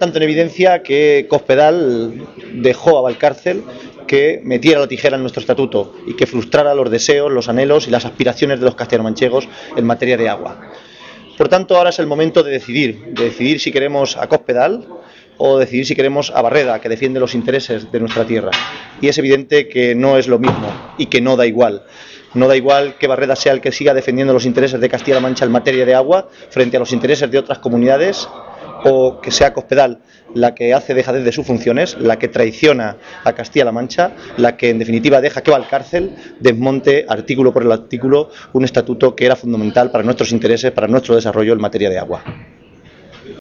tanto en evidencia que Cospedal dejó a Valcárcel que metiera la tijera en nuestro estatuto y que frustrara los deseos, los anhelos y las aspiraciones de los castellanomanchegos en materia de agua. Por tanto, ahora es el momento de decidir si queremos a Cospedal o decidir si queremos a Barreda, que defiende los intereses de nuestra tierra. Y es evidente que no es lo mismo y que no da igual. No da igual que Barreda sea el que siga defendiendo los intereses de Castilla-La Mancha en materia de agua frente a los intereses de otras comunidades, o que sea Cospedal la que hace dejadez de sus funciones, la que traiciona a Castilla-La Mancha, la que en definitiva deja que Valcárcel desmonte artículo por el artículo un estatuto que era fundamental para nuestros intereses, para nuestro desarrollo en materia de agua.